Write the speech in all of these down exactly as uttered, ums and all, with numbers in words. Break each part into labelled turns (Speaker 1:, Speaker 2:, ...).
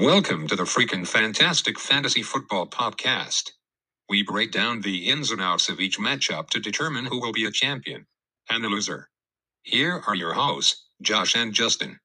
Speaker 1: Welcome to the freaking fantastic fantasy football podcast. We break down the ins and outs of each matchup to determine who will be a champion and the loser. Here are your hosts, Josh and Justin.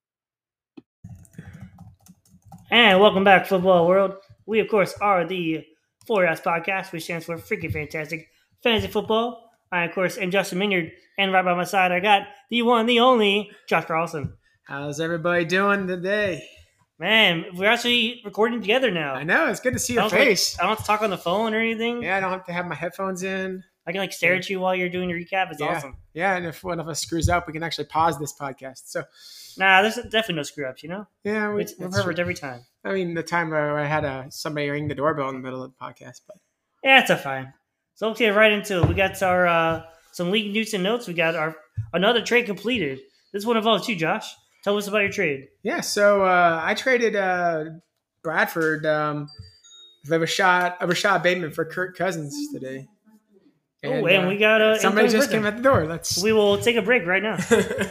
Speaker 2: And welcome back, football world. We, of course, are the four S Podcast, which stands for Freaking Fantastic Fantasy Football. I, of course, am Justin Minyard, and right by my side, I got the one, the only, Josh Carlson.
Speaker 3: How's everybody doing today?
Speaker 2: Man, we're actually recording together now.
Speaker 3: I know, it's good to see
Speaker 2: I
Speaker 3: your
Speaker 2: don't
Speaker 3: face.
Speaker 2: Like, I don't have to talk on the phone or anything.
Speaker 3: Yeah, I don't have to have my headphones in.
Speaker 2: I can like stare at you while you're doing your recap. It's
Speaker 3: yeah.
Speaker 2: awesome.
Speaker 3: Yeah, and if one of us screws up, we can actually pause this podcast. So,
Speaker 2: Nah, there's definitely no screw ups, you know?
Speaker 3: Yeah, we,
Speaker 2: it's, we're perfect
Speaker 3: true.
Speaker 2: every time.
Speaker 3: I mean, the time where I had a, somebody ring the doorbell in the middle of the podcast, but
Speaker 2: yeah, it's a fine. So let's get right into it. We got our uh, some league news and notes. We got our another trade completed. This one involves you, Josh. Tell us about your trade.
Speaker 3: Yeah, so uh, I traded uh, Bradford um, the Rashad, uh, Rashad Bateman for Kirk Cousins today.
Speaker 2: And, oh, and uh, we got uh,
Speaker 3: somebody just came at the door. Let's.
Speaker 2: We will take a break right now.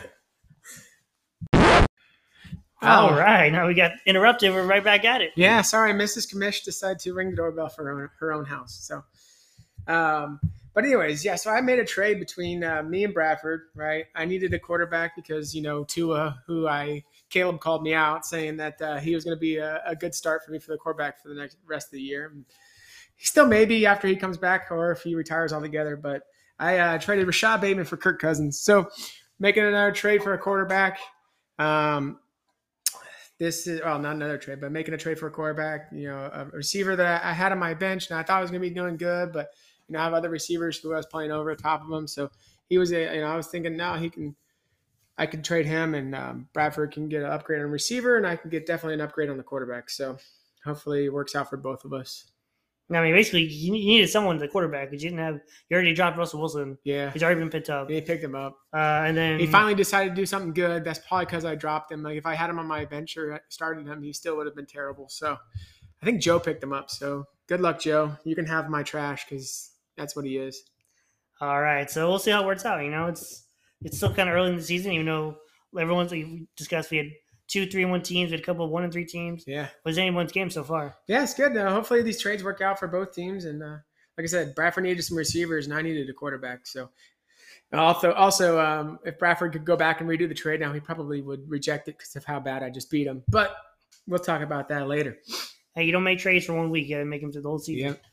Speaker 2: All oh. right, now we got interrupted. We're right back at it.
Speaker 3: Yeah, sorry, Missus Commish decided to ring the doorbell for her own, her own house. So, um, but anyways, yeah. So I made a trade between uh, me and Bradford. Right, I needed a quarterback because you know Tua, who I Caleb called me out saying that uh, he was going to be a, a good start for me for the quarterback for the next rest of the year. And he still may be after he comes back or if he retires altogether. But I uh, traded Rashad Bateman for Kirk Cousins. So making another trade for a quarterback. Um, This is, well, not another trade, but making a trade for a quarterback, you know, a receiver that I had on my bench, and I thought was going to be doing good, but, you know, I have other receivers who I was playing over the top of him. So he was, a, you know, I was thinking now he can, I can trade him, and um, Bradford can get an upgrade on receiver, and I can get definitely an upgrade on the quarterback. So hopefully it works out for both of us.
Speaker 2: I mean, basically, you needed someone to quarterback because you didn't have. You already dropped Russell Wilson.
Speaker 3: Yeah,
Speaker 2: he's already been picked up.
Speaker 3: And he picked him up,
Speaker 2: uh, and then
Speaker 3: he finally decided to do something good. That's probably because I dropped him. Like if I had him on my bench or started him, he still would have been terrible. So I think Joe picked him up. So good luck, Joe. You can have my trash because that's what he is.
Speaker 2: All right, so we'll see how it works out. You know, it's it's still kind of early in the season. You know, everyone's like we discussed. We had two, three, and one teams. We had a couple of one and three teams.
Speaker 3: Yeah.
Speaker 2: Was anyone's game so far?
Speaker 3: Yeah, it's good. Uh, hopefully these trades work out for both teams. And uh, like I said, Bradford needed some receivers, and I needed a quarterback. So also, also um, if Bradford could go back and redo the trade now, he probably would reject it because of how bad I just beat him. But we'll talk about that later.
Speaker 2: Hey, you don't make trades for one week. You got to make them through the whole season.
Speaker 3: Yep.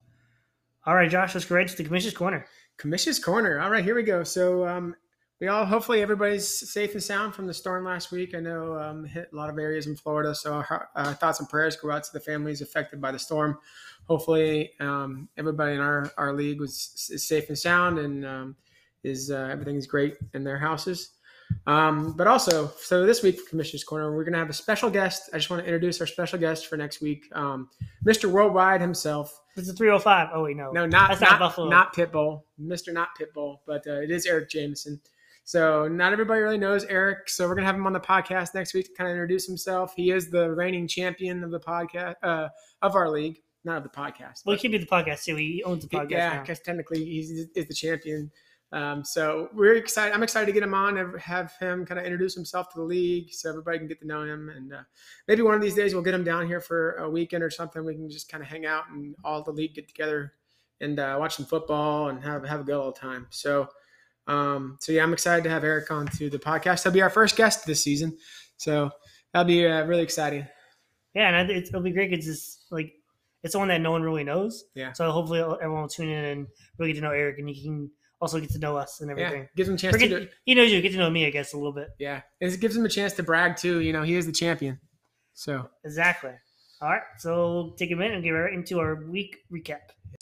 Speaker 2: All right, Josh, let's go right to the Commission's Corner.
Speaker 3: Commission's Corner. All right, here we go. So um, we all, hopefully everybody's safe and sound from the storm last week. I know um, hit a lot of areas in Florida. So our uh, thoughts and prayers go out to the families affected by the storm. Hopefully um, everybody in our, our league was is safe and sound and um, is uh, everything's great in their houses. Um, but also, so this week for Commissioner's Corner, we're going to have a special guest. I just want to introduce our special guest for next week, um, Mister Worldwide himself.
Speaker 2: It's a three oh five. Oh, wait, no.
Speaker 3: No, not,
Speaker 2: That's
Speaker 3: not,
Speaker 2: not Buffalo.
Speaker 3: Not Pitbull. Mister Not Pitbull, but uh, it is Eric Jameson. So not everybody really knows Eric. So we're going to have him on the podcast next week to kind of introduce himself. He is the reigning champion of the podcast, uh, of our league, not of the podcast.
Speaker 2: Well, he can be the podcast too. He owns the podcast
Speaker 3: Yeah,
Speaker 2: now.
Speaker 3: because technically he's is the champion. Um, so we're excited. I'm excited to get him on and have him kind of introduce himself to the league so everybody can get to know him. And uh, maybe one of these days we'll get him down here for a weekend or something. We can just kind of hang out and all the league get together and uh, watch some football and have, have a good old time. So, um, so yeah, I'm excited to have Eric on to the podcast. He'll be our first guest this season. So that'll be uh, really exciting.
Speaker 2: Yeah. And it's, it'll be great because it's like, it's someone that no one really knows.
Speaker 3: Yeah.
Speaker 2: So hopefully everyone will tune in and really get to know Eric, and he can also get to know us and everything.
Speaker 3: Yeah, gives him a chance
Speaker 2: get,
Speaker 3: to.
Speaker 2: He knows you. Get to know me, I guess, a little bit.
Speaker 3: Yeah, it gives him a chance to brag too. You know, he is the champion. So
Speaker 2: exactly. All right, so we'll take a minute and get right into our week recap.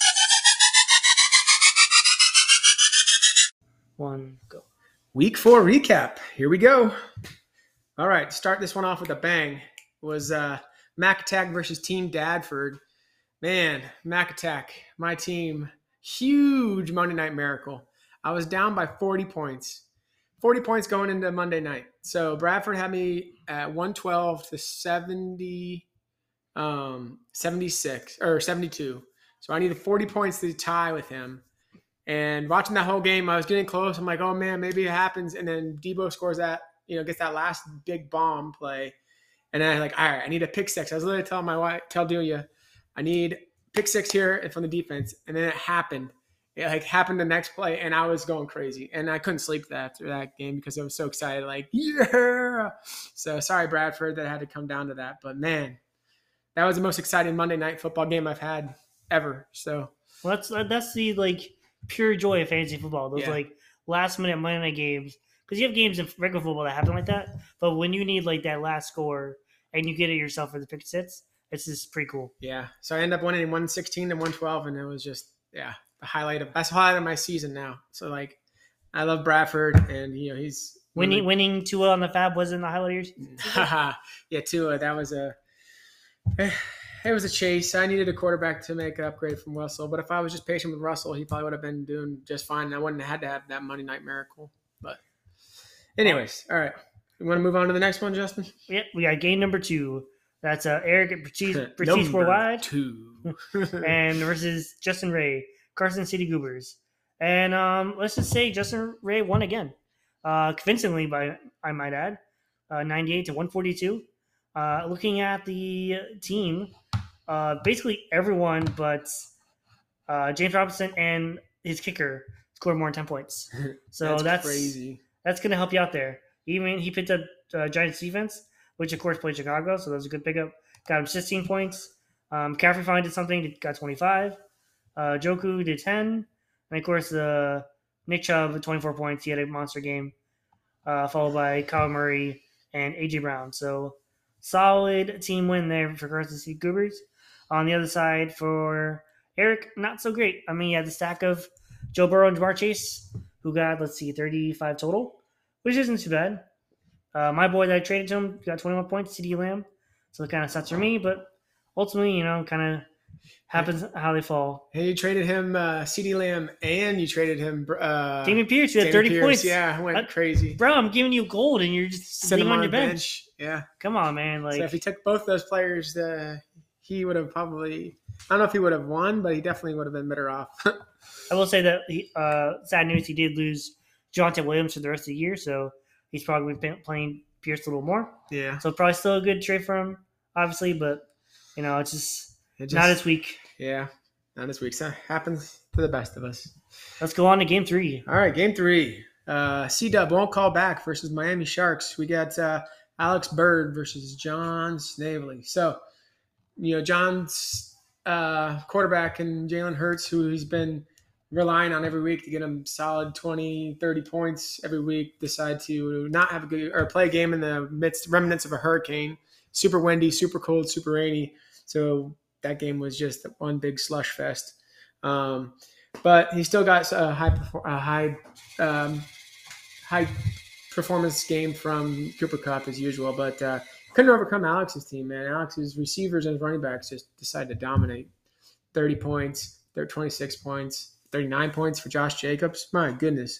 Speaker 2: One go.
Speaker 3: Week four recap. Here we go. All right, start this one off with a bang. It was uh, Mac Attack versus Team Dadford. Man, Mac Attack, my team. Huge Monday Night Miracle. I was down by forty points. forty points going into Monday night. So Bradford had me at one twelve to seventy, um, seventy-six or seventy-two. So I needed forty points to tie with him. And watching that whole game, I was getting close. I'm like, oh man, maybe it happens. And then Debo scores that, you know, gets that last big bomb play. And then I like, all right, I need a pick six. I was literally telling my wife, tell Delia, I need pick six here from the defense. And then it happened. It like happened the next play, and I was going crazy. And I couldn't sleep after that game because I was so excited. Like, yeah. So sorry, Bradford, that I had to come down to that. But man, that was the most exciting Monday Night Football game I've had ever. So
Speaker 2: well, that's that's the like pure joy of fantasy football. Those
Speaker 3: Yeah.
Speaker 2: like last minute Monday night games, because you have games in regular football that happen like that. But when you need like that last score and you get it yourself for the pick six, it's just pretty cool.
Speaker 3: yeah, so I ended up winning one sixteen to one twelve, and it was just yeah the highlight of that's the highlight of my season now. So like, I love Bradford, and you know he's
Speaker 2: Winning winning two on the Fab wasn't the highlight of your
Speaker 3: Haha, yeah, Tua. That was a it was a chase. I needed a quarterback to make an upgrade from Russell, but if I was just patient with Russell, he probably would have been doing just fine. I wouldn't have had to have that Monday Night Miracle. But anyways, all right. You want to move on to the next one, Justin?
Speaker 2: Yep, we got game number two. That's uh, Eric at Prestige, Prestige
Speaker 3: Number
Speaker 2: Worldwide
Speaker 3: two.
Speaker 2: and versus Justin Ray, Carson City Goobers. And um, let's just say Justin Ray won again. Uh, convincingly, by I might add, uh, ninety-eight to one forty-two. Uh, looking at the team, uh, basically everyone but uh, James Robinson and his kicker scored more than ten points. So
Speaker 3: that's,
Speaker 2: that's
Speaker 3: crazy.
Speaker 2: That's going to help you out there. Even he picked up uh, Giants defense, which of course played Chicago, so that was a good pickup. Got him sixteen points. Um, Caffrey finally did something, got twenty-five. Uh, Joku did ten. And of course, uh, Nick Chubb, twenty-four points. He had a monster game, uh, followed by Kyle Murray and A J Brown. So solid team win there for Carson City Goobers. On the other side for Eric, not so great. I mean, he had the stack of Joe Burrow and Jamar Chase, who got, let's see, thirty-five total, which isn't too bad. Uh, my boy that I traded to him got twenty-one points, CeeDee Lamb. So it kind of sucks for me, but ultimately, you know, kind of happens how they fall.
Speaker 3: Hey, you traded him uh, CeeDee Lamb, and you traded him uh,
Speaker 2: Damian Pierce, you had
Speaker 3: Dameon
Speaker 2: thirty
Speaker 3: Pierce.
Speaker 2: points.
Speaker 3: Yeah, went
Speaker 2: I-
Speaker 3: crazy.
Speaker 2: Bro, I'm giving you gold, and you're just
Speaker 3: Set
Speaker 2: leaving
Speaker 3: him
Speaker 2: on
Speaker 3: on
Speaker 2: your
Speaker 3: the
Speaker 2: bench.
Speaker 3: bench. Yeah.
Speaker 2: Come on, man. Like,
Speaker 3: So if he took both those players, uh, he would have probably – I don't know if he would have won, but he definitely would have been better off.
Speaker 2: I will say that he, uh, sad news, he did lose Jonathan Williams for the rest of the year, so he's probably been playing Pierce a little more.
Speaker 3: yeah.
Speaker 2: So probably still a good trade for him, obviously, but you know, it's just,
Speaker 3: It just,
Speaker 2: not this week.
Speaker 3: Yeah, not this week. So happens to the best of us.
Speaker 2: Let's go on to game three.
Speaker 3: All right, game three. Uh, C-Dub won't call back versus Miami Sharks. We got uh, Alex Bird versus John Snavely. So, you know, John's uh, quarterback and Jalen Hurts, who he's been relying on every week to get him solid twenty, thirty points every week, decide to not have a good or play a game in the midst remnants of a hurricane. Super windy, super cold, super rainy. So that game was just one big slush fest. Um, but he still got a high, a high, um, high performance game from Cooper Kupp as usual. But uh, couldn't overcome Alex's team, man. Alex's receivers and his running backs just decided to dominate. thirty points, they're twenty-six points, thirty-nine points for Josh Jacobs. My goodness.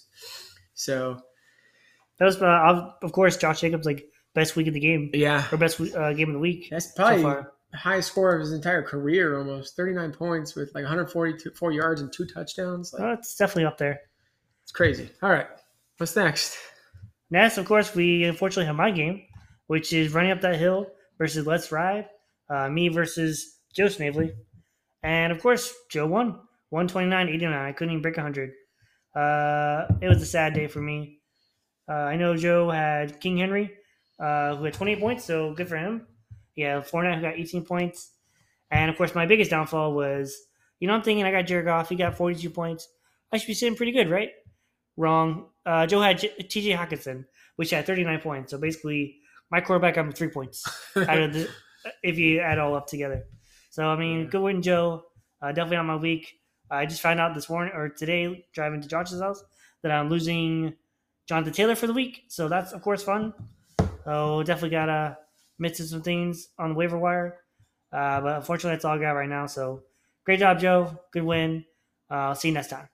Speaker 3: So
Speaker 2: That was, uh, of course, Josh Jacobs, like, best week of the game,
Speaker 3: yeah,
Speaker 2: or best uh, game of the week
Speaker 3: that's
Speaker 2: so
Speaker 3: probably
Speaker 2: far.
Speaker 3: the highest score of his entire career, almost thirty-nine points with like one hundred forty-four yards and two touchdowns. Like,
Speaker 2: Well, it's definitely up there.
Speaker 3: it's crazy. All right, what's next?
Speaker 2: Next, of course, we unfortunately have my game, which is Running Up That Hill versus Let's Ride. Uh, me versus Joe Snavely. And, of course, Joe won. one twenty-nine eighty-nine. I couldn't even break one hundred. Uh, it was a sad day for me. Uh, I know Joe had King Henry, uh, who had twenty-eight points, so good for him. Yeah, Fournette, who got eighteen points. And, of course, my biggest downfall was, you know, I'm thinking I got Jared Goff. He got forty-two points. I should be sitting pretty good, right? Wrong. Uh, Joe had J- T J Hawkinson, which had thirty-nine points. So basically, my quarterback got him three points out of the, if you add all up together. So I mean,
Speaker 3: Yeah.
Speaker 2: good win, Joe. Uh, definitely on my week. I just found out this morning or today, driving to Josh's house, that I'm losing Jonathan Taylor for the week. So that's of course fun. So definitely gotta miss some things on the waiver wire. Uh, but unfortunately, that's all I got right now. So great job, Joe. Good win. Uh, I'll see you next time.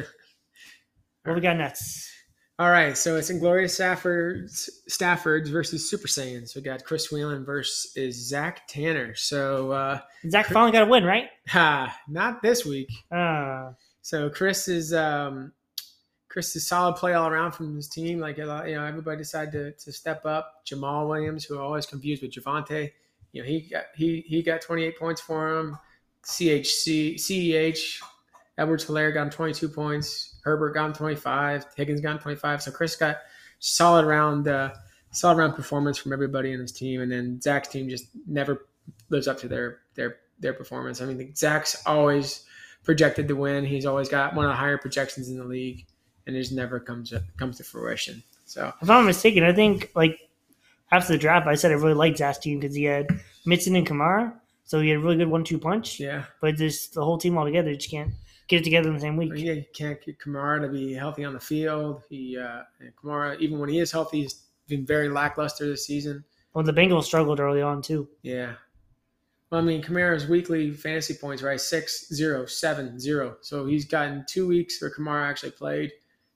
Speaker 2: What we got next?
Speaker 3: All right, so it's Inglorious Staffords, Staffords versus Super Saiyans. We got Chris Whelan versus Zach Tanner. So, uh,
Speaker 2: Zach finally got a win, right?
Speaker 3: ha, not this week.
Speaker 2: Uh,
Speaker 3: So Chris is um, Chris is solid play all around from his team. Like, you know, everybody decided to, to step up. Jamal Williams, who I always confused with Javante, you know, he got he he got twenty-eight points for him. C H C C E H Edwards Hilaire got him twenty-two points. Herbert got him twenty-five. Higgins got him twenty-five. So Chris got solid round, uh, solid round performance from everybody in his team. And then Zach's team just never lives up to their their their performance. I mean, Zach's always projected to win. He's always got one of the higher projections in the league. And it just never comes comes to fruition. So,
Speaker 2: if I'm not mistaken, I think like after the draft, I said I really liked Zach's team because he had Mixon and Kamara, so he had a really good one-two punch.
Speaker 3: Yeah,
Speaker 2: but just the whole team altogether just can't get it together in the same week.
Speaker 3: Yeah, you can't get Kamara to be healthy on the field. He uh, and Kamara, even when he is healthy, he's been very lackluster this season.
Speaker 2: Well, the Bengals struggled early on too.
Speaker 3: Yeah. Well, I mean, Kamara's weekly fantasy points, right? Six, zero, seven, zero. So he's gotten two weeks where Kamara actually played.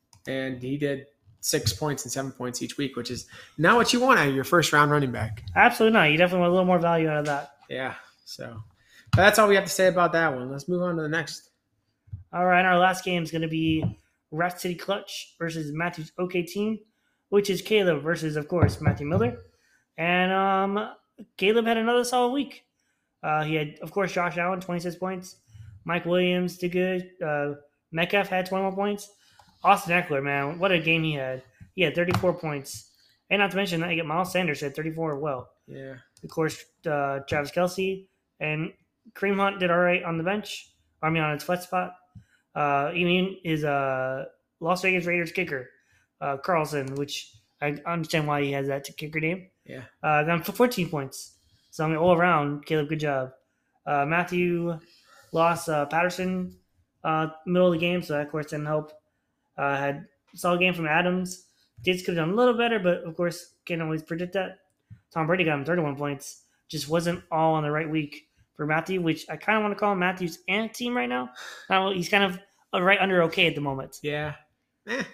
Speaker 3: And he did six points and seven points each week, which is not what you want out of your first round running back.
Speaker 2: Absolutely not. You definitely want a little more value out of that.
Speaker 3: Yeah. So but that's all we have to say about that one. Let's move on to the next.
Speaker 2: All right. Our last game is going to be Rat City Clutch versus Matthew's OK team, which is Caleb versus, of course, Matthew Miller. And um, Caleb had another solid week. Uh, he had, of course, Josh Allen, twenty-six points. Mike Williams did good. Uh, Metcalf had twenty-one points. Austin Eckler, man, what a game he had. He had thirty-four points. And not to mention that you get Miles Sanders had thirty-four as well.
Speaker 3: Yeah.
Speaker 2: Of course, uh, Travis Kelce and Kareem Hunt did all right on the bench. I mean, on his flex spot. Uh, even his uh, Las Vegas Raiders kicker, uh, Carlson, which I understand why he has that kicker name.
Speaker 3: Yeah.
Speaker 2: Uh, got him for fourteen points. So, I mean, all around, Caleb, good job. Uh, Matthew lost uh, Patterson uh, middle of the game, so that, of course, didn't help. Uh, had a solid game from Adams. Diggs could have done a little better, but of course, can't always predict that. Tom Brady got him thirty-one points. Just wasn't all on the right week for Matthew, which I kind of want to call him Matthew's ant team right now. Now he's kind of right under okay at the moment.
Speaker 3: Yeah. Eh.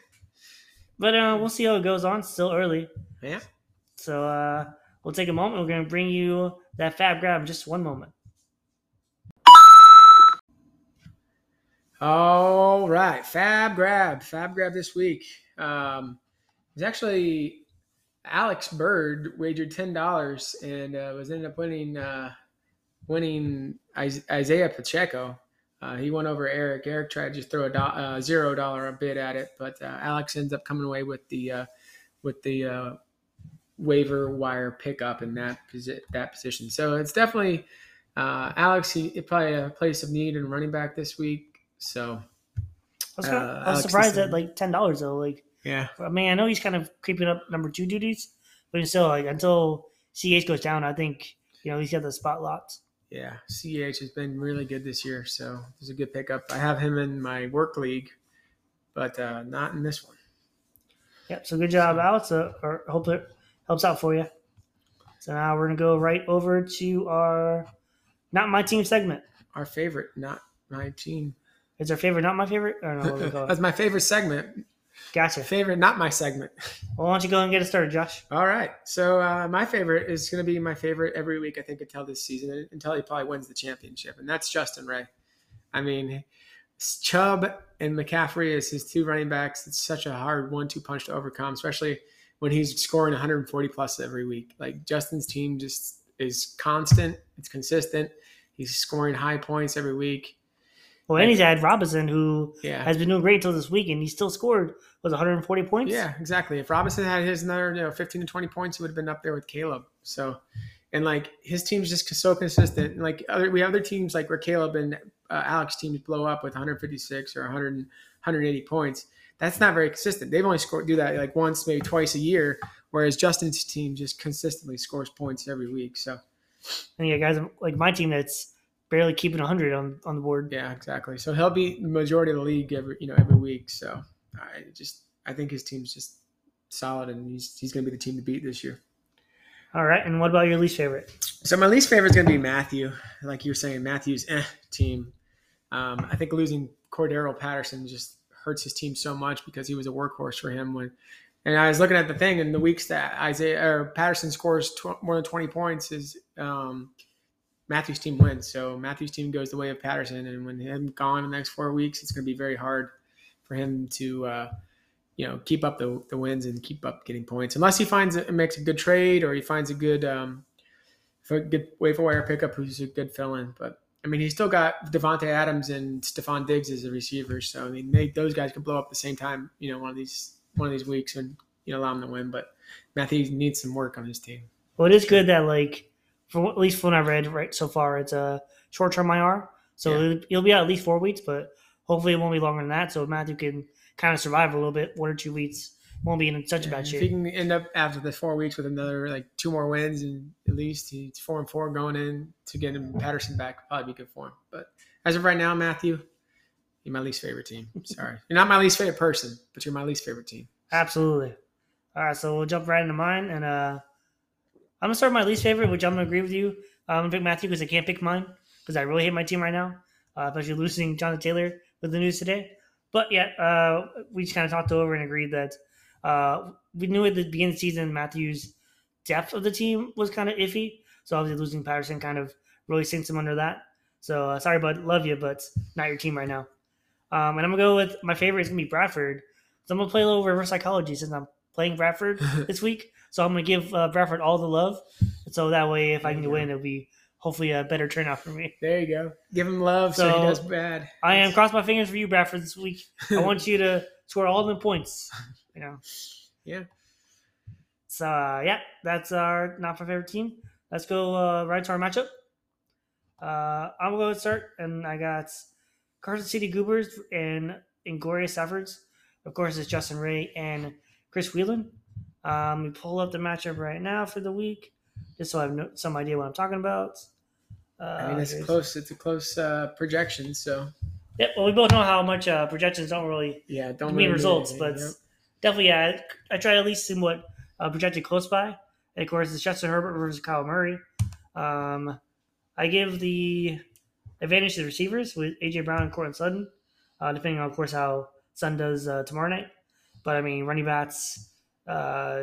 Speaker 2: But uh, we'll see how it goes on. Still early.
Speaker 3: Yeah.
Speaker 2: So uh, we'll take a moment. We're going to bring you that Fab Grab in just one moment.
Speaker 3: All right, Fab Grab, Fab Grab this week. Um, it was actually Alex Bird wagered ten dollars and uh, was ended up winning uh, winning Isaiah Pacheco. Uh, he won over Eric. Eric tried to just throw a do- uh, zero dollar a bid at it, but uh, Alex ends up coming away with the uh, with the uh, waiver wire pickup in that posi- that position. So it's definitely uh, Alex. He, he probably a place of need in running back this week. So
Speaker 2: I was, kind of,
Speaker 3: uh,
Speaker 2: I was surprised at like ten dollars though. Like,
Speaker 3: yeah,
Speaker 2: I mean, I know he's kind of creeping up number two duties, but still, like until C H goes down, I think you know he's got the spot locked.
Speaker 3: Yeah, C H has been really good this year, so it's a good pickup. I have him in my work league, but uh, not in this one.
Speaker 2: Yep. So good job, Alex. Uh, or hope it helps out for you. So now we're gonna go right over to our not my team segment.
Speaker 3: Our favorite, not my team.
Speaker 2: It's our favorite, not my favorite? Or no, what do we call it?
Speaker 3: That's my favorite segment.
Speaker 2: Gotcha.
Speaker 3: Favorite, not my segment.
Speaker 2: Well, why don't you go and get it started, Josh?
Speaker 3: All right. So uh, my favorite is going to be my favorite every week, I think, until this season, until he probably wins the championship, and that's Justin Ray. I mean, Chubb and McCaffrey as his two running backs. It's such a hard one two punch to overcome, especially when he's scoring one hundred forty plus every week. Like Justin's team just is constant. It's consistent. He's scoring high points every week.
Speaker 2: Well, and he's had Robinson, who
Speaker 3: yeah.
Speaker 2: has been doing great until this week, and he still scored was one hundred forty points.
Speaker 3: Yeah, exactly. If Robinson had his another, you know, fifteen to twenty points, he would have been up there with Caleb. So, and like his team's just so consistent. And like other, we have other teams like where Caleb and uh, Alex teams blow up with one hundred fifty-six or one hundred, one hundred eighty points. That's not very consistent. They've only scored do that like once, maybe twice a year, whereas Justin's team just consistently scores points every week. So,
Speaker 2: and yeah, guys, like my team that's barely keeping one hundred on, on the board.
Speaker 3: Yeah, exactly. So he'll beat the majority of the league every you know every week. So I just I think his team's just solid, and he's he's going to be the team to beat this year.
Speaker 2: All right, and what about your least favorite?
Speaker 3: So my least favorite is going to be Matthew. Like you were saying, Matthew's eh, team. Um, I think losing Cordero Patterson just hurts his team so much because he was a workhorse for him when. And I was looking at the thing in the weeks that Isaiah or Patterson scores tw- more than twenty points is. Um, Matthew's team wins. So Matthew's team goes the way of Patterson. And when him gone in the next four weeks, it's going to be very hard for him to uh, you know, keep up the, the wins and keep up getting points. Unless he finds it makes a good trade or he finds a good um, for a good waiver wire pickup who's a good fill-in. But I mean, he's still got Devontae Adams and Stephon Diggs as the receivers. So I mean, they, those guys could blow up at the same time. You know, one of these one of these weeks and you know allow him to win. But Matthew needs some work on his team.
Speaker 2: Well, it is good that like for at least from what I read right so far, it's a short-term I R. So
Speaker 3: Yeah.
Speaker 2: it'll, it'll be out at least four weeks, but hopefully it won't be longer than that. So Matthew can kind of survive a little bit, one or two weeks. Won't be in such a
Speaker 3: Yeah,
Speaker 2: bad
Speaker 3: if
Speaker 2: shape.
Speaker 3: he can end up after the four weeks with another like two more wins and at least he's four and four going in to get him Patterson back, probably be good for him. But as of right now, Matthew, you're my least favorite team. Sorry, you're not my least favorite person, but you're my least favorite team.
Speaker 2: Absolutely. All right, so we'll jump right into mine, and uh, I'm gonna start with my least favorite, which I'm gonna agree with you. Uh, I'm gonna pick Matthew because I can't pick mine because I really hate my team right now, uh, especially losing Jonathan Taylor with the news today. But yeah, uh, we just kind of talked over and agreed that uh, we knew at the beginning of the season Matthew's depth of the team was kind of iffy. So obviously losing Patterson kind of really sinks him under that. So uh, sorry, bud, love you, but not your team right now. Um, and I'm gonna go with my favorite is gonna be Bradford. So I'm gonna play a little reverse psychology since I'm playing Bradford this week. So I'm gonna give uh, Bradford all the love. And so that way, if I can win, it'll be hopefully a better turnout for me.
Speaker 3: There you go. Give him love so,
Speaker 2: So,
Speaker 3: he does bad.
Speaker 2: I am cross my fingers for you, Bradford, this week. I want you to score all the points. You know.
Speaker 3: Yeah.
Speaker 2: So uh, yeah, that's our not my favorite team. Let's go uh, right to our matchup. Uh, I'm going to start, and I got Carson City Goobers and Inglorious Efforts. Of course, it's Justin Ray and Chris Whelan. Um, we pull up the matchup right now for the week, just so I have no, some idea what I'm talking about. Uh,
Speaker 3: I mean, it's
Speaker 2: here's-
Speaker 3: close. It's a close uh, projection. So
Speaker 2: Yep. Well, we both know how much uh, projections don't really
Speaker 3: yeah, don't
Speaker 2: mean
Speaker 3: really do
Speaker 2: results,
Speaker 3: anything,
Speaker 2: but
Speaker 3: yep.
Speaker 2: definitely, yeah, I try to at least see what uh, projected close by. And of course, it's Justin Herbert versus Kyle Murray. Um, I give the advantage to the receivers with A J Brown and Cortland Sutton, uh, depending on, of course, how Sutton does uh, tomorrow night. But I mean, running backs, uh,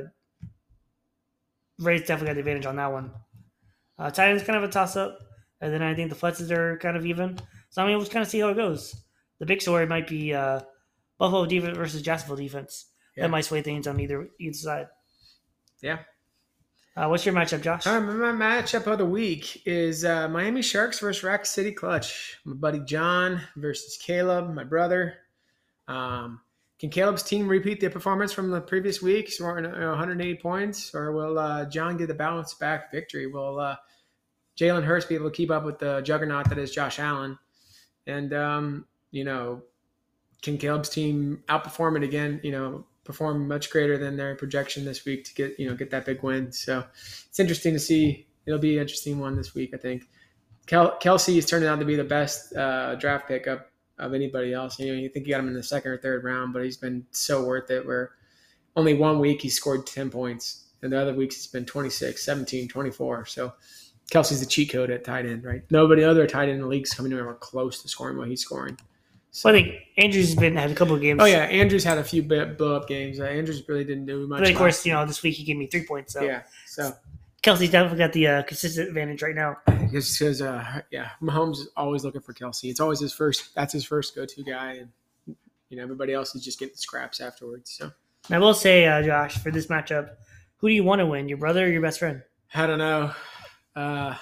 Speaker 2: Ray's definitely got the advantage on that one. Uh, tight end's kind of a toss up, and then I think the flexes are kind of even. So I mean, we'll just kind of see how it goes. The big story might be uh, Buffalo defense versus Jacksonville defense.
Speaker 3: Yeah.
Speaker 2: That might sway things on either either side.
Speaker 3: Yeah.
Speaker 2: Uh, what's your matchup, Josh?
Speaker 3: All right, my matchup of the week is uh, Miami Sharks versus Rack City Clutch. My buddy John versus Caleb, my brother. Um, can Caleb's team repeat their performance from the previous week, scoring you know, one hundred eighty points, or will uh, John get the bounce back victory? Will uh, Jalen Hurts be able to keep up with the juggernaut that is Josh Allen? And, um, you know, can Caleb's team outperform it again, you know, perform much greater than their projection this week to get, you know, get that big win. So it's interesting to see. It'll be an interesting one this week, I think. Kel- Kelsey is turning out to be the best uh, draft pickup of anybody else. You know, you think you got him in the second or third round, but he's been so worth it where only one week he scored ten points and the other weeks it's been twenty-six, seventeen, twenty-four. So Kelsey's the cheat code at tight end, right? Nobody other tight end in the league's coming anywhere close to scoring what he's scoring.
Speaker 2: So I think Andrews has been had a couple of games.
Speaker 3: Oh yeah, Andrews had a few blow up games. Uh, Andrews really didn't do much.
Speaker 2: But of course,
Speaker 3: last
Speaker 2: you know, this week he gave me three points. So
Speaker 3: yeah. So
Speaker 2: Kelsey's definitely got the uh, consistent advantage right now.
Speaker 3: Just because, uh, yeah, Mahomes is always looking for Kelsey. It's always his first. That's his first go-to guy, and you know everybody else is just getting scraps afterwards. So
Speaker 2: I will say, uh, Josh, for this matchup, who do you want to win, your brother or your best friend?
Speaker 3: I don't know. Uh,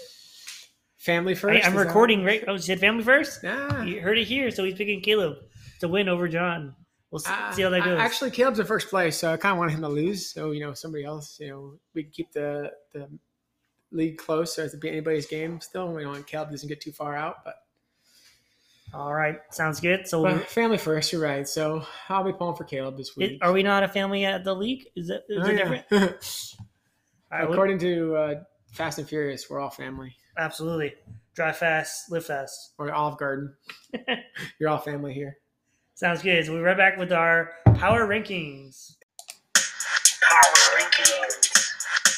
Speaker 3: family
Speaker 2: I,
Speaker 3: first.
Speaker 2: I'm
Speaker 3: is that-
Speaker 2: recording, right? Oh, you said family first?
Speaker 3: Nah.
Speaker 2: You heard it here, so he's picking Caleb to win over John. We'll see,
Speaker 3: Uh,
Speaker 2: see how that goes.
Speaker 3: Actually, Caleb's in first place, so I kind of want him to lose. So you know, somebody else. You know, we can keep the the league close so it to be anybody's game. Still, we don't want Caleb doesn't get too far out, but.
Speaker 2: All right, sounds good. So,
Speaker 3: But family first, you're right. So I'll be pulling for Caleb this week.
Speaker 2: it, are we not a family at the league? Is that is
Speaker 3: Oh,
Speaker 2: it
Speaker 3: yeah.
Speaker 2: different? All right, well,
Speaker 3: According to uh, Fast and Furious, we're all family.
Speaker 2: absolutely. Drive fast, live fast.
Speaker 3: Or Olive Garden. You're all family here.
Speaker 2: Sounds good. So we're right back with our power rankings.
Speaker 4: Power rankings.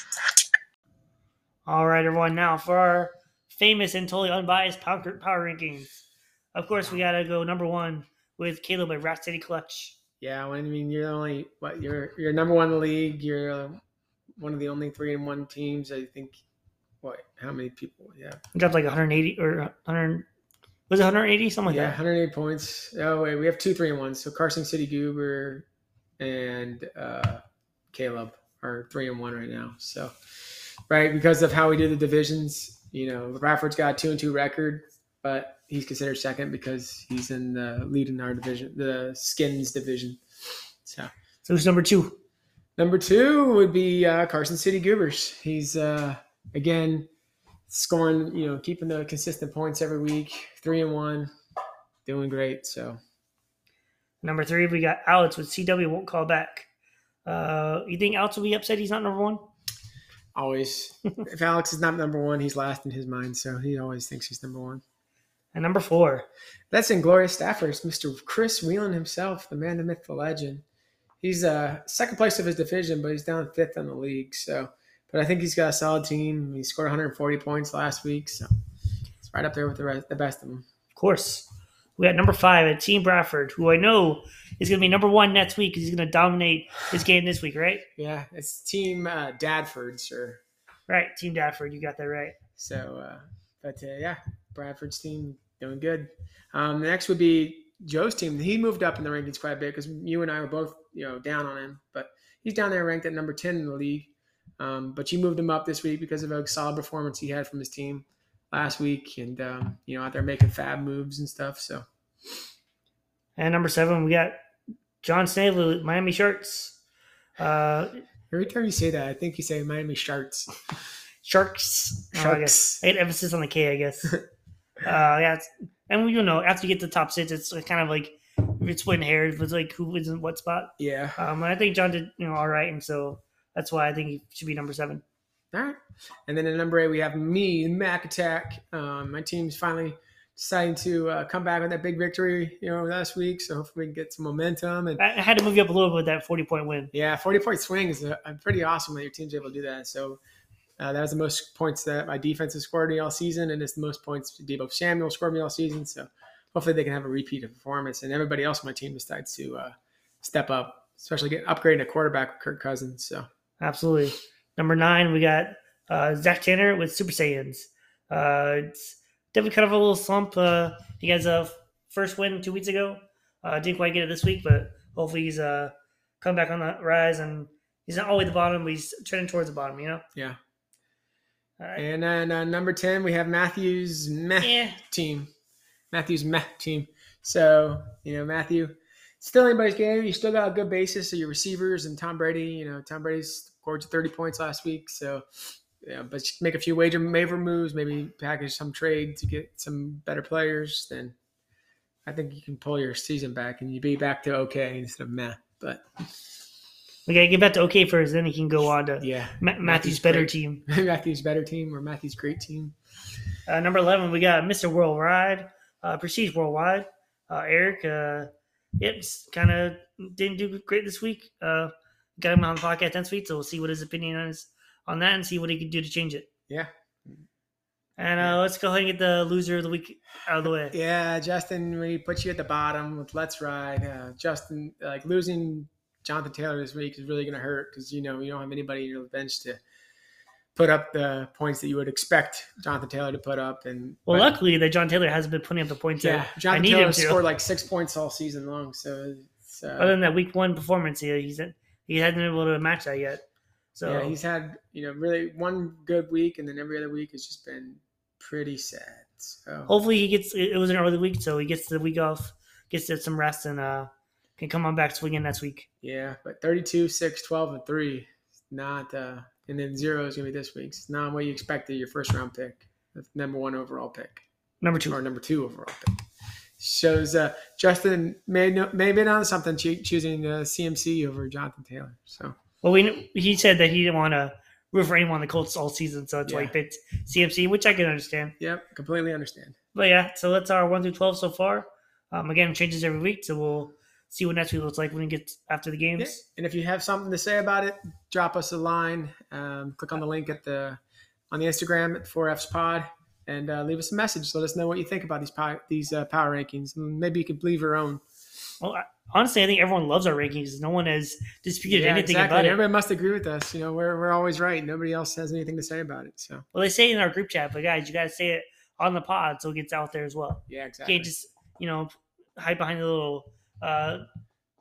Speaker 2: All right, everyone. Now for our famous and totally unbiased power, power rankings. Of course, we gotta go number one with Caleb at Rat City Clutch.
Speaker 3: Yeah, well, I mean, you're the only what you're you're number one in the league. You're uh, one of the only three and one teams. I think. What? How many people? Yeah.
Speaker 2: He dropped like one hundred eighty or one hundred. Was it one hundred eighty? Something like
Speaker 3: yeah,
Speaker 2: that.
Speaker 3: one hundred eight points. Oh wait, we have two three and one. So Carson City Goober, and uh, Caleb are three and one right now. So, right, because of how we do the divisions, you know, Bradford's got a two and two record, but he's considered second because he's in the lead in our division, the Skins division. So,
Speaker 2: So who's number two?
Speaker 3: number two would be uh, Carson City Goobers. He's uh, again scoring, you know, keeping the consistent points every week, three and one, doing great. So.
Speaker 2: Number three, we got Alex with C W won't call back. Uh, you think Alex will be upset he's not number one?
Speaker 3: Always. If Alex is not number one, he's last in his mind, so he always thinks he's number one.
Speaker 2: And number four.
Speaker 3: That's Inglorious Staffers, Mister Chris Whelan himself, the man, the myth, the legend. He's uh, second place of his division, but he's down fifth in the league. So, but I think he's got a solid team. He scored one hundred forty points last week, so it's right up there with the rest, the best of them.
Speaker 2: Of course. We got number five at Team Bradford, who I know is going to be number one next week because he's going to dominate his game this week, right?
Speaker 3: Yeah, it's Team uh, Dadford, sir.
Speaker 2: Right, Team Bradford. You got that right.
Speaker 3: So, uh, but uh, yeah, Bradford's team doing good. Um, the next would be Joe's team. He moved up in the rankings quite a bit because you and I were both, you know, down on him. But he's down there ranked at number ten in the league. Um, but you moved him up this week because of a solid performance he had from his team last week, and um, you know, out there making fab moves and stuff. So,
Speaker 2: and number seven, we got John Snavely with Miami Sharks. Uh,
Speaker 3: Every time you say that, I think you say Miami Sharks.
Speaker 2: Sharks.
Speaker 3: Sharks.
Speaker 2: Oh, I guess. I had emphasis on the K, I guess. uh, yeah, it's, and we you know after you get the top six, it's kind of like it's splitting hairs with like who is in what spot.
Speaker 3: Yeah.
Speaker 2: Um, and I think John did you know all right, and so that's why I think he should be number seven.
Speaker 3: All right. And then at number eight, we have me, Mac Attack. Um, my team's finally deciding to uh, come back with that big victory, you know, last week. So hopefully we can get some momentum. And
Speaker 2: I, I had to move you up a little bit with that forty-point win.
Speaker 3: yeah, forty-point swing is a, a pretty awesome when your team's able to do that. So uh, that was the most points that my defense has scored me all season, and it's the most points Deebo Samuel scored me all season. So hopefully they can have a repeat of performance, and everybody else on my team decides to uh, step up, especially get upgrading a quarterback with Kirk Cousins. So
Speaker 2: absolutely. Number nine, we got uh, Zach Tanner with Super Saiyans. Uh, it's definitely kind of a little slump. Uh, he has a first win two weeks ago. Uh, didn't quite get it this week, but hopefully he's uh, come back on the rise, and he's not always the bottom, but he's trending towards the bottom, you know?
Speaker 3: yeah.
Speaker 2: All right.
Speaker 3: And then uh, number ten, we have Matthew's meh
Speaker 2: Yeah.
Speaker 3: team. Matthew's meh team. So, you know, Matthew, still anybody's game. You still got a good basis of your receivers and Tom Brady. You know, Tom Brady's scored thirty points last week. So, yeah, but just make a few wager waiver moves, maybe package some trade to get some better players, then I think you can pull your season back and you'd be back to okay instead of meh. But
Speaker 2: We got to get back to okay first, then he can go on to
Speaker 3: yeah,
Speaker 2: Ma- Matthew's, Matthew's better
Speaker 3: great.
Speaker 2: team.
Speaker 3: Matthew's better team or Matthew's great team.
Speaker 2: Uh, number eleven, we got Mister Worldwide, uh, Prestige Worldwide. Uh, Eric, uh, yep, kind of didn't do great this week. Uh, got him on the podcast next week, so we'll see what his opinion is on that and see what he can do to change it.
Speaker 3: Yeah.
Speaker 2: And uh, let's go ahead and get the loser of the week out of the way.
Speaker 3: Yeah, Justin, we put you at the bottom with Let's Ride. Uh, Justin, like losing Jonathan Taylor this week is really going to hurt because, you know, you don't have anybody in your bench to put up the points that you would expect Jonathan Taylor to put up. And
Speaker 2: Well,
Speaker 3: but,
Speaker 2: luckily that John Taylor hasn't been putting up the points
Speaker 3: yeah,
Speaker 2: that I
Speaker 3: Jonathan
Speaker 2: need
Speaker 3: Taylor
Speaker 2: him to.
Speaker 3: scored like six points all season long. So, it's, uh,
Speaker 2: Other than that week one performance, he, he's he hasn't been able to match that yet. So
Speaker 3: yeah, he's had, you know, really one good week, and then every other week has just been pretty sad. So
Speaker 2: hopefully he gets. It was an early week, so he gets the week off, gets some rest, and uh, can come on back swinging next week.
Speaker 3: yeah, but thirty-two, six, twelve, and three, not, uh, and then zero is going to be this week. It's not what you expected your first round pick, the number one overall pick,
Speaker 2: Number two.
Speaker 3: or number two overall pick. Shows uh, Justin may know, may have been on something cho- choosing uh, C M C over Jonathan Taylor. So
Speaker 2: Well, we he said that he didn't want to root for anyone on the Colts all season, so that's why he
Speaker 3: Yeah.
Speaker 2: picked C M C, which I can understand.
Speaker 3: yep, completely understand.
Speaker 2: But yeah, so that's our one through twelve so far. Um, again, it changes every week, so we'll see what next week looks like when we get after the games.
Speaker 3: Yeah. And if you have something to say about it, drop us a line. Um, click on the link at the on the Instagram at four F's Pod, and uh, leave us a message. Let us know what you think about these power, these uh, power rankings. And maybe you can leave your own.
Speaker 2: Well, I, honestly, I think everyone loves our rankings. No one has disputed
Speaker 3: Yeah,
Speaker 2: anything
Speaker 3: exactly.
Speaker 2: about it.
Speaker 3: Everybody must agree with us. You know, we're we're always right. Nobody else has anything to say about it. So
Speaker 2: Well, they say it in our group chat, but guys, you got to say it on the pod so it gets out there as well.
Speaker 3: yeah,
Speaker 2: You
Speaker 3: exactly.
Speaker 2: can't just, you know, hide behind the little uh,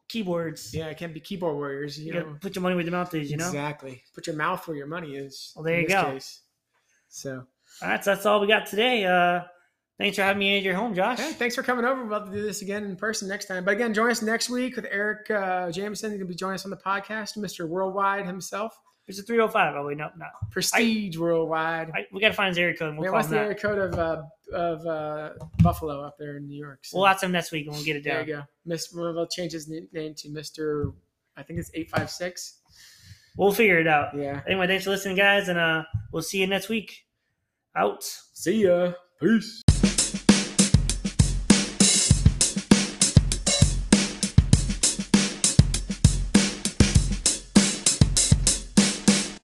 Speaker 2: keyboards.
Speaker 3: Yeah, it can't be keyboard warriors. You,
Speaker 2: You
Speaker 3: know,
Speaker 2: gotta put your money where your mouth is, you know?
Speaker 3: exactly. Put your mouth where your money is.
Speaker 2: Well, there
Speaker 3: in
Speaker 2: you
Speaker 3: this
Speaker 2: go.
Speaker 3: Case. So,
Speaker 2: All right, so that's all we got today. Uh, thanks for having me at your home, Josh.
Speaker 3: hey, thanks for coming over. We'll have to do this again in person next time. But again, join us next week with Eric uh, Jameson. He's going to be joining us on the podcast, Mister Worldwide himself.
Speaker 2: There's a three oh five. Oh, wait, no, no.
Speaker 3: Prestige Worldwide.
Speaker 2: I, we got to find his area code and we'll
Speaker 3: Man,
Speaker 2: call
Speaker 3: what's
Speaker 2: him
Speaker 3: the
Speaker 2: that.
Speaker 3: area code of uh, of uh, Buffalo up there in New York? So,
Speaker 2: We'll ask him next week and we'll get it
Speaker 3: there
Speaker 2: down.
Speaker 3: you go. Mister We'll change his n- name to Mister I think it's eight five six.
Speaker 2: We'll figure it out.
Speaker 3: Yeah.
Speaker 2: Anyway, thanks for listening, guys, and uh, we'll see you next week. Out.
Speaker 3: See ya. Peace.